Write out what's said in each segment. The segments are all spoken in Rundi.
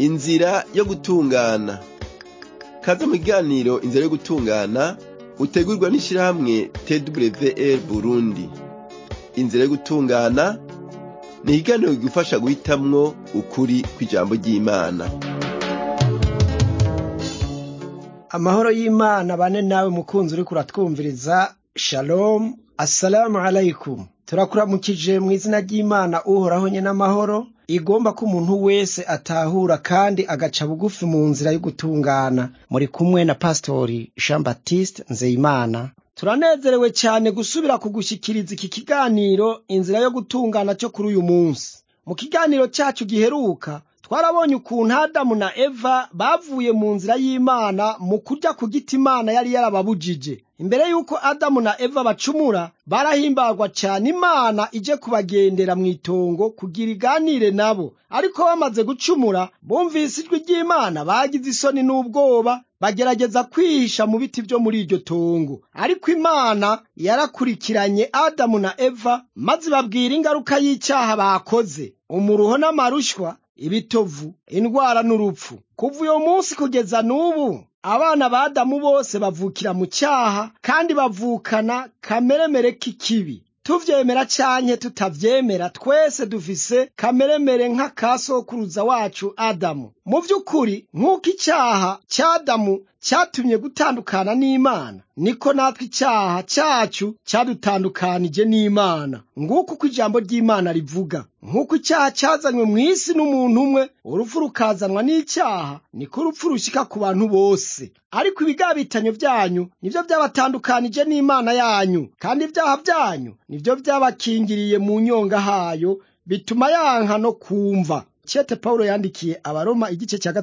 Inzira yo gutungana. Kaze mu kiganiro inzira yo gutungana utegurwa n'ishirahamwe TWR Burundi. Inzira yo gutungana ni ikiganiro kigufasha guhitamwo ukuri kw'ijambo ry'Imana. Amahoro y'Imana bane nawe mukunzi uriko uratwumviriza. Shalom, assalamu alaikum. Turakuramukije mu izina ry'Imana uhoraho nyene amahoro, igomba ko umuntu wese atahura kandi agaca bugufi mu nzira yo gutungana. Muri kumwe na Pastori Jean Baptiste Nzeyimana. Turanezerewe cyane gusubira kugushikiriza iki kiganiro inzira yo gutungana cyo kuri uyu munsi. Mu kiganiro cyacu giheruka twarabonye ukuntu Adamu na Eva bavuye mu nzira y'Imana mu kurya ku giti Imana yari yarababujije. Imbere yuko Adamu na Eva bacumura, barahimbarwa cyane Imana ije kubagendera mu itongo kugira iganire nabo. Ariko bamaze gucumura, bumvise ijwi ry'Imana, bagize isoni n'ubwoba, bagerageza kwihisha mu biti byo muri iryo tongo. Ariko Imana yarakurikiranye Adamu na Eva, maze babwira ingaruka y'icyaha bakoze: umuruho n'amarushwa, ibitovu, indwara n'urupfu. Kuva uyo munsi kugeza n'ubu, abana ba Adamu bose bavukira mu cyaha kandi bavukana kameremere k'ikibi. Tuvyemera canke tutavyemera, twese dufise kameremere nk'akasokuruza wacu Adamu. Mu vy'ukuri, nk'uko icyaha cy'Adamu cyatumye gutandukana n'Imana, niko natwe icyaha cyacu cyadutandukanije n'Imana. Nguko uko ijambo ry'Imana rivuga. Nk'uko icyaha cyazanywe mu isi n'umuntu umwe, urupfu rukazanwa n'icyaha, niko urupfu rushika ku bantu bose. Ariko ibigabitanyo vyanyu nivyo vyabatandukanije n'Imana yanyu, kandi ibyaha vyanyu nivyo vyabakingiriye mu nyonga hayo, bituma yanka no kumva. Cete Paulo yandikiye Abaroma igice cya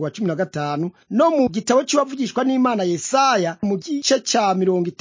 5:15, no mu gitabo cy'abavugishwa n'Imana Yesaya mu gice cya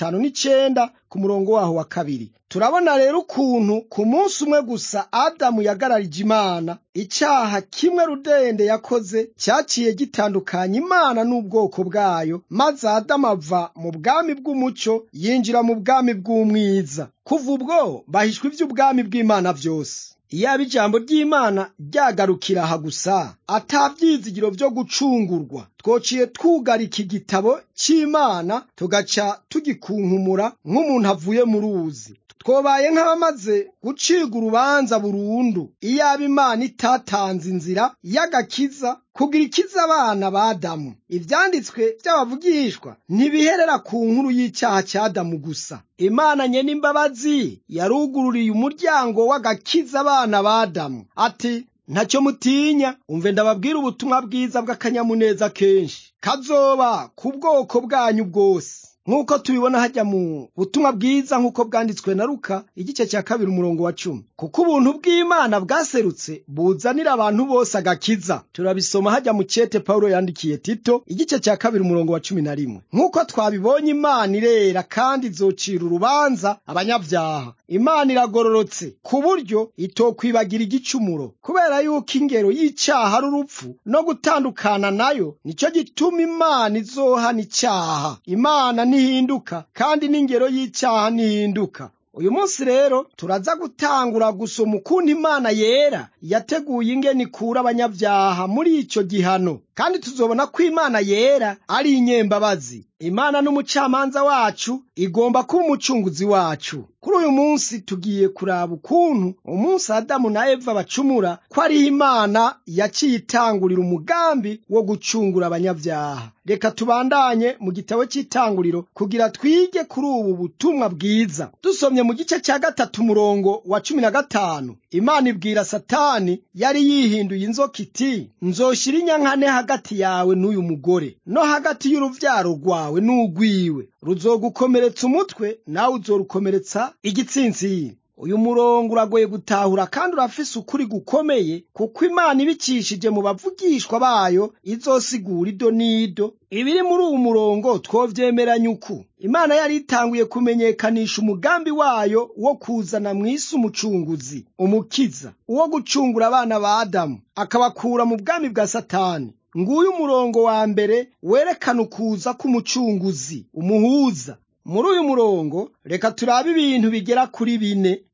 59 ku murongo waho wa 2. Turabona rero ukuntu ku munsi umwe gusa Adamu yagararije Imana. Icyaha kimwe rudende yakoze cyaciye gitandukanya Imana n'ubwoko bwayo, maze Adamu ava mu bwami bw'umuco yinjira mu bwami bw'umwiza. Kuva ubwo bahishwe ivy'ubwami bw'Imana vyose. Iyaba ijambo ry'Imana ryagarukira aha gusa, atavyizigiro vyo gucungurwa, twociye twugarika igitabo c'Imana tugaca tugikunkumura nk'umuntu avuye mu ruzi. Twobaye nk'abamaze gucirwa urubanza burundu, iyaba Imana itatanze inzira y'agakiza kugira ikiza abana ba Adamu. Ivyanditswe vy'abavugishwa ntibiherera ku nkuru y'icyaha cya Adamu gusa. Imana nyene imbabazi yarugururiye umuryango w'agakiza abana ba Adamu. Ati, ntacyo mutinya, umve ndababwira ubutumwa bwiza bw'akanyamuneza kenshi kazoba ku bwoko bwanyu bwose. Nk'uko tubibona hajya mu butumwa bwiza nk'uko bwanditswe na Luka igice cya 2 umurongo wa 10. Kuko ubuntu bw'Imana bwaserutse buzanira abantu bose agakiza. Turabisoma hajya mu cete Paulo yandikiye Tito igice cya 2 umurongo wa 11. Nk'uko twabibonye, Imana irera kandi izocira urubanza abanyabyaha. Imana iragororotse ku buryo itokwibagira igicumuro. Kubera yuko ingero y'icyaha ari urupfu no gutandukana nayo, nico gituma Imana izohana icyaha. Imana ntihinduka kandi n'ingero y'icyaha ntihinduka. Uyu munsi rero turaza gutangura gusoma ukuntu Imana yera yateguye ingene ikura abanyabyaha muri ico gihano, kandi tuzobona ko Imana yera ari inyembabazi. Imana n'umucamanza wacu, igomba kuba umucunguzi wacu. Kuri uyu munsi tugiye kuraba ukuntu umunsi Adamu na Eva bacumura, ko ari Imana yaciye itangurira umugambi wo gucungura abanyabyaha. Reka tubandanye mu gitabo cy'Itanguriro kugira twige kuri ubu butumwa bwiza. Dusomye mu gice cya 3 umurongo wa 15, Imana ibwira Satani yari yihinduye inzoka iti, nzoshira inyankane hagati yawe n'uyu mugore, no hagati y'uruvyaro rwawe n'ugwiwe, ruzogukomeretsa umutwe nawe uzorukomeretsa igitsintsiri. Uyu murongo uragoye gutahura kandi urafise ukuri gukomeye, kuko Imana ibicishije mu bavugishwa bayo izosigura ido n'ido. Ibiri muri uwo murongo twovyemeranya uku: Imana yari itanguye kumenyekanisha umugambi wayo wo kuzana mw'isi umucunguzi, umukiza, uwo gucungura abana ba Adamu akabakura mu bwami bwa Satani. Nguyu umurongo wa mbere werekana ukuza k'umucunguzi, umuhuza. Muri uyu murongo reka turabe ibintu bigera kuri 4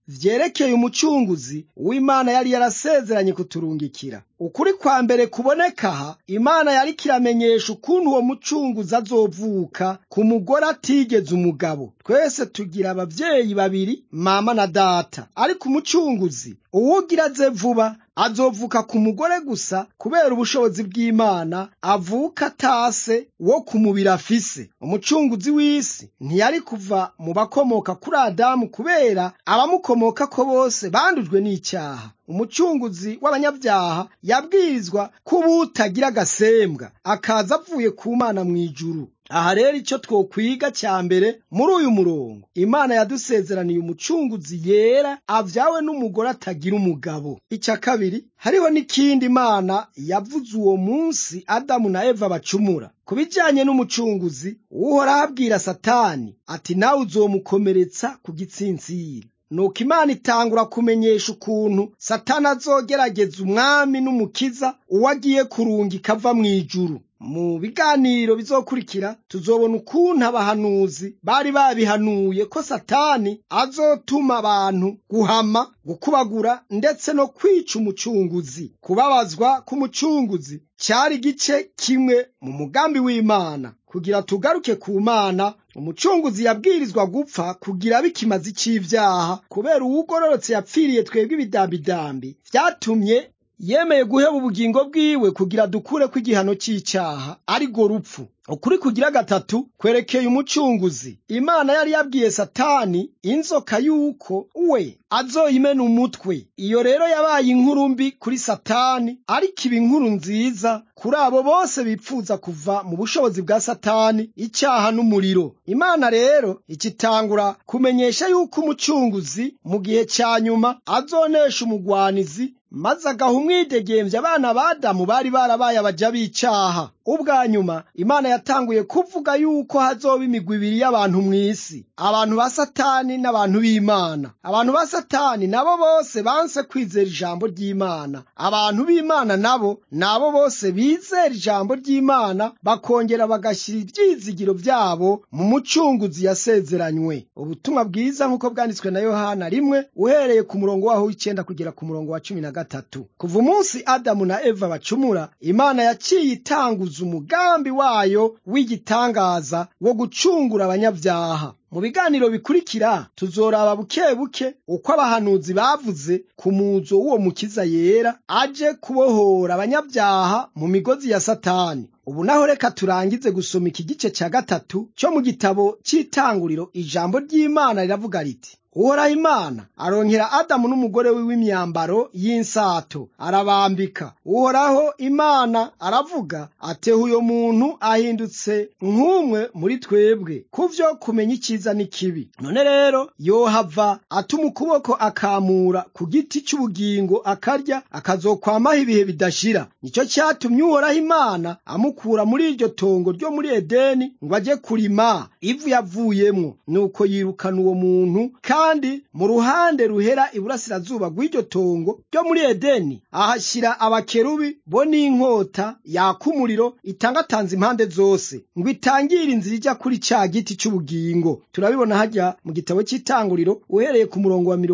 vyerekeye umucunguzi w'Imana yari yarasezeranye kuturungikira. Ukuri kwa mbere kuboneka aha, Imana yariko iramenyesha ukuntu uwo mucunguzi azovuka ku mugore atigeze umugabo. Twese tugira abavyeyi babiri, mama na data, ariko umucunguzi uwugira aze vuba azovuka ku mugore gusa kubera ubushobozi bw'Imana, avuka atase wo ku mubiri afise. Umucunguzi w'isi ntiyari kuva mu bakomoka kuri Adamu kubera abamukomokako bose bandujwe n'icyaha. Umucunguzi w'abanyabyaha yabwirizwa kuba utagira agasembwa, akaza avuye ku Mana mw'ijuru. Aha rero icyo twokwiga cya mbere muri uyu murongo, Imana yadusezeraniye umucunguzi yera avyawe n'umugore atagira umugabo. Icya kabiri, hariho n'ikindi Imana yavuze uwo munsi Adamu na Eva bacumura. Ku bijanye n'umucunguzi, Uhoraho abwira Satani ati nawe uzomukomeretsa ku gitsintsiri. Nuko Imana itangura kumenyesha ukuntu Satani azogerageza umwami n'umukiza uwo agiye kurungika ava mw'ijuru. Mu biganiro bizokurikira tuzobona ukuntu abahanuzi bari babihanuye ko Satani azotuma abantu guhama, gukubagura ndetse no kwica umucunguzi. Kubabazwa k'umucunguzi cyari igice kimwe mu mugambi w'Imana. Kugira tugaruke ku Mana, umucunguzi yabwirizwa gupfa kugira bikimazi c'ivyaha, kubera uwugororotse yapfiriye twebwe ibidambidambi vyatumye yemeye guheba ubugingo bwiwe kugira dukure ko igihano cy'icyaha arigo rupfu. Ukuri kugira gatatu kwerekeye umucunguzi, Imana yari yabwiye Satani inzoka yuko we azoyimena umutwe. Iyo rero yabaye inkuru mbi kuri Satani, ariko iba inkuru nziza kuri abo bose bipfuza kuva mu bushobozi bwa Satani, icyaha n'umuriro. Imana rero ikitangura kumenyesha yuko umucunguzi mu gihe cya nyuma azonesha umugwanizi, maze agaha umwidegemvya abana ba Adamu bari barabaye abaja b'icaha. Ubwa nyuma Imana yatanguye kuvuga yuko hazoba imigwi ibiri y'abantu mw'isi, abantu ba Satani n'abantu b'Imana. Abantu ba Satani nabo bose banse kwizera ijambo ry'Imana. Abantu b'Imana nabo nabo bose bizera ijambo ry'Imana, bakongera bagashyira ivyizigiro vyabo mu mucunguzi yasezeranywe. Ubutumwa bwiza nk'uko bwanditswe na Yohana 1 uhereye ku murongo waho w'9 kugera ku murongo wa 13. Kuva umunsi Adamu na Eva bacumura, Imana yaciye itanguza umugambi wayo w'igitangaza wo gucungura abanyabyaha. Mu biganiro bikurikira tuzoraba buke buke uko abahanuzi bavuze ku muzo w'uwo mukiza yera aje kubohora abanyabyaha mu migozi ya Satani. Ubu naho reka turangize gusoma iki gice cya gatatu cyo mu gitabo cy'Itanguriro. Ijambo ry'Imana riravuga riti: Uhoraho Imana aronkera Adamu n'umugore wiwe imyambaro y'insato, arabambika. Uhoraho Imana aravuga ati uyo muntu ahindutse nk'umwe muri twebwe, kuvyo kumenya icyiza n'ikibi. None rero yohava atuma ukuboko akamura ku giti cy'ubugingo akarya, akazokwamaho ibihe bidashira. Nicyo cyatumye Uhoraho Imana amukura muri iryo tongo ryo muri Edeni ngo aje kurima ivu yavuyemwo. Nuko yirukana uwo muntu, kandi mu ruhande ruhera iburasirazuba rw'iryo tongo ryo muri Edeni ahashyira abakerubi bo n'inkota yaka umuriro itangatanze impande zose, ngo itangire inzira ijya kuri ca giti cy'ubugingo. Turabibona hajya mu gitabo cy'Itanguriro uhereye ku murongo wa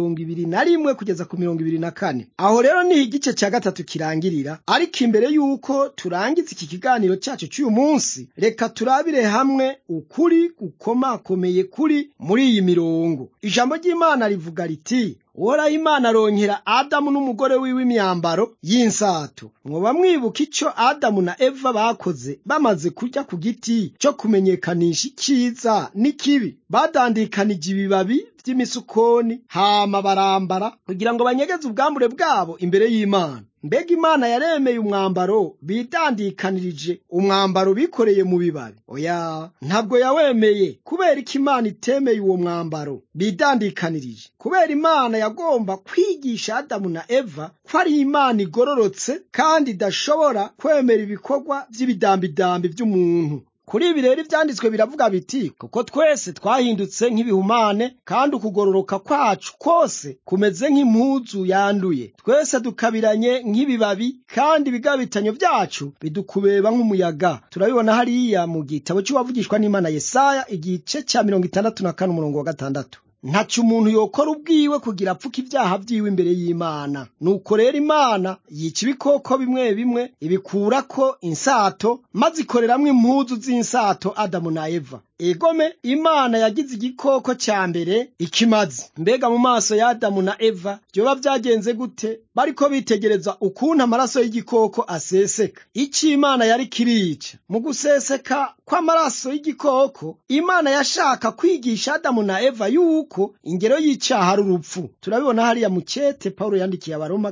21 kugeza ku 24. Aho rero ni igice cya gatatu kirangirira. Ariko imbere yuko turangiza iki kiganiro cyacu cy'uyu munsi, reka turabire hamwe ukuri gukomakomeye kuri muri iyi mirongo. Ijambo ry'Imana rivuga riti: Uhoraho Imana aronkera Adamu n'umugore wiwe imyambaro y'insato. Mwoba mwibuka icyo Adamu na Eva bakoze bamaze kurya ku giti cyo kumenyekanisha icyiza n'ikibi? Badandikanije ibibabi by'imisukoni, hama barambara kugira ngo banyegeze ubwambure bwabo imbere y'Imana. Mbega Imana yaremeye umwambaro bidandikanirije, umwambaro bikoreye mu bibabi? Oya, ntabwo yawemeye. Kubera ko Imana itemeye uwo mwambaro bidandikanirije? Kubera Imana yagomba kwigisha Adamu na Eva ko ari Imana igororotse kandi idashobora kwemera ibikorwa by'ibidambidambi by'umuntu. Kuri ibi rero ivyanditswe biravuga biti: kuko twese twahindutse nk'ibihumane, kandi ukugororoka kwacu kose kumeze nk'impuzu yanduye. Twese dukabiranye nk'ibibabi, kandi ibigabitanyo vyacu bidukubeba nk'umuyaga. Turabibona hariya mu gitabo cy'uwavugishwa n'Imana Yesaya igice cya 64 umurongo wa 6. ntaco umuntu yokora ubwiwe kugira apfuke ibyaha vyiwe imbere y'Imana. Nuko rero Imana yica ibikoko bimwe bimwe ibikurako insato, maze ikoreramwo impuzu z'insato Adamu na Eva. Egome Imana yagize igikoko ca mbere ikimazi. Mbega mu maso ya Adamu na Eva vyoba vyagenze gute bariko bitegereza ukuntu amaraso y'igikoko aseseka? Ico Imana yari kirica mu guseseka kw'amaraso y'igikoko, Imana yashaka kwigisha Adamu na Eva yuko ingero y'icaha ari urupfu. Turabibona hariya mu cete Paulo yandikiye Abaroma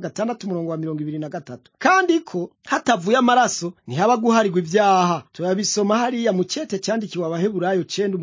6:23, kandi ko hatavuye amaraso ntihaba guharirwa ivyaha. Turabisoma hariya mu cete candikiwe Abaheburayo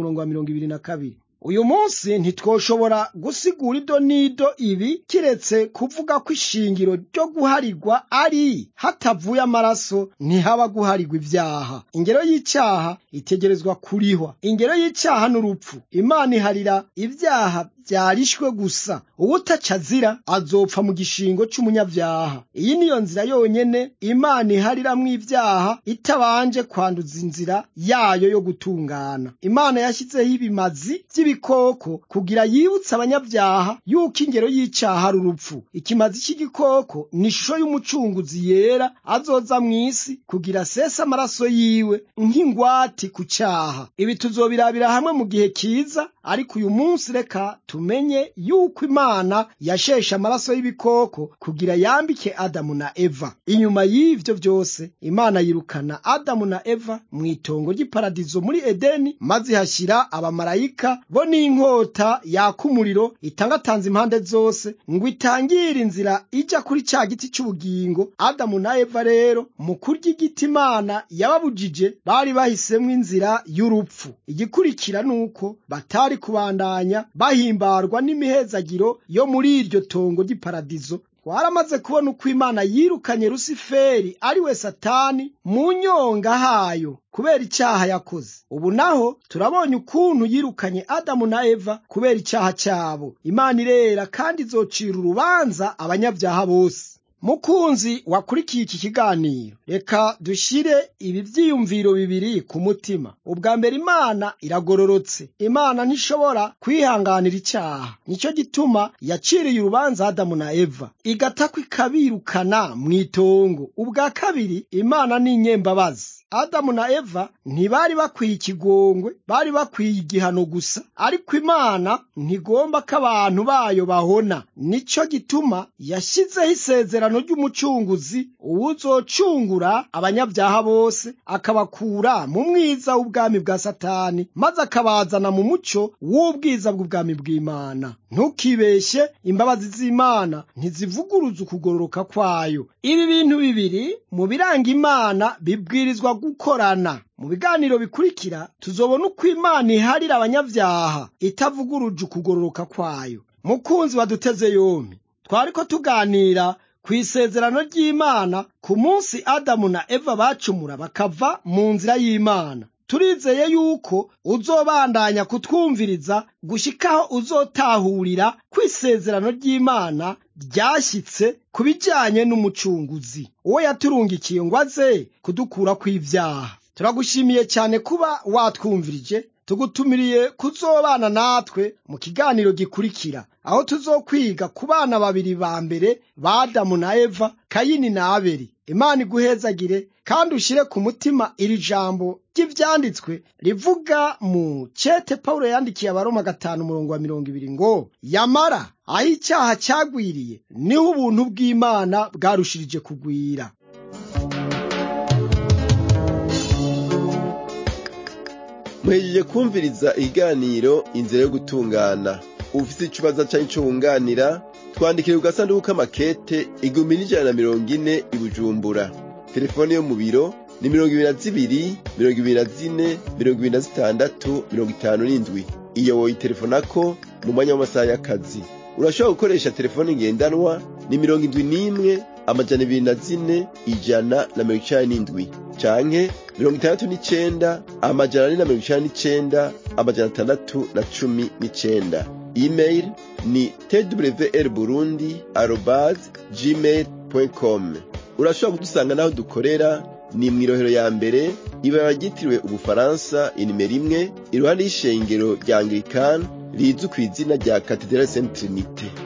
9:22. Uyu munsi ntitwoshobora gusigura ido nido ibi kiretse kuvuga ko ishingiro ryo guharirwa ari hatavuye amaraso ntihaba guharirwa ivyaha. Ingero y'icyaha itegerezwa kurihwa. Ingero y'icyaha n'urupfu. Imana iharira ivyaha vyarishwe gusa. Uwutacazira azopfa mu gishingo c'umunyavyaha. Iyi niyo nzira yonyene Imana ihariramwo ivyaha itabanje kwanduza inzira yayo yo gutungana. Imana yashyizeho ibimazi vy'ibikoko kugira yibutse abanyavyaha yuko ingero y'icaha ari urupfu. Ikimazi c'igikoko ni ishusho y'umucunguzi yera azoza mw'isi kugira asese amaraso yiwe nk'ingwati ku caha. Ibi tuzobirabira hamwe mu gihe kiza, ariko uyu munsi reka tumenye yuko Imana yasheshe amaraso y'ibikoko kugira yambike Adamu na Eva. Inyuma y'ivyo vyose Imana yirukana Adamu na Eva mw'itongo ry'iparadizo muri Edeni, maze ihashira abamarayika bo n'inkota yaka umuriro itangatanze impande zose ngo itangire inzira ija kuri ca giti c'ubugingo. Adamu na Eva rero mu kurya igiti Imana yababujije bari bahisemwo inzira y'urupfu. Igikurikira nuko batari kubandanya bahimbarwa n'imihezagiro yo muri iryo tongo ry'iparadizo. Twaramaze kubona uko Imana yirukanye Lusiferi ari we Satani mu nyonga hayo kubera icyaha yakoze. Ubu naho turabonye ukuntu yirukanye Adamu na Eva kubera icyaha cyabo. Imana irera kandi izocira urubanza abanyabyaha bose. Mukunzi wakurikiye iki kiganiro, reka dushire ibi vyiyumviro bibiri ku mutima. Ubwa mbere, Imana iragororotse. Imana ntishobora kwihanganira icyaha. Nico gituma yaciriye urubanza Adamu na Eva, igatakwa ikabirukana mw'itongo. Ubwa kabiri, Imana ni inyembabazi. Adamu na Eva ntibari bakwiye ikigongwe, bari bakwiye igihano gusa. Ariko Imana ntigomba ko abantu bayo bahona. Nico gituma yashyizeho isezerano ry'umucunguzi, uwuzocungura abanyabyaha bose akabakura mu mwiza w'ubwami bwa Satani, maze akabazana mu muco w'ubwiza bw'ubwami bw'Imana. Ntukibeshe, imbabazi z'Imana ntizivuguruza ukugororoka kwayo. Ibi bintu bibiri mu biranga Imana bibwirizwa gukorana. Mu biganiro bikurikira tuzobona uko Imana iharira abanyabyaha itavuguruje ukugororoka kwayo. Mukunzi waduteze yombi, twariko tuganira ku isezerano ry'Imana ku munsi Adamu na Eva bacumura bakava mu nzira y'Imana. Turizeye yuko uzobandanya kutwumviriza gushikaho uzotahurira ku isezerano ry'Imana ryashyitse ku bijyanye n'umucunguzi, uwo yaturungikiye ngo aze kudukura kw'ivyaha. Turagushimiye cyane kuba watwumvirije. Tugutumiriye kuzobana natwe mu kiganiro gikurikira, aho tuzokwiga ku bana babiri ba mbere ba Adamu na Eva, Kayini na Abeli. Imana iguhezagire kandi ushire ku mutima iri jambo ry'ivyanditswe rivuga mu cete Paulo yandikiye Abaroma 5:20 ngo, yamara aho icyaha cyagwiriye niho ubuntu bw'Imana bwarushirije kugwira. Muhejeje kumviriza ikiganiro inzira yo gutungana. Ufite ikibazo cyangwa icyo wunganira, twandikire ku gasanduku k'amakete 1140 i Bujumbura. Telefone yo mu biro ni 22 24 26 57. Iyo woyitelefonako mu mwanya w'amasaha y'akazi. Urashobora gukoresha telefone ngendanwa ni 71 204 197 canke 69 499 619. Email ni twrburundi@gmail.com. Urashobora kudusanga naho dukorera ni mw'irohero ya mbere ibara ryitiriwe Ubufaransa inimero 1 iruhande y'ishengero rya Anglikani rizwi ku izina rya Cathedrale Sainte Trinité.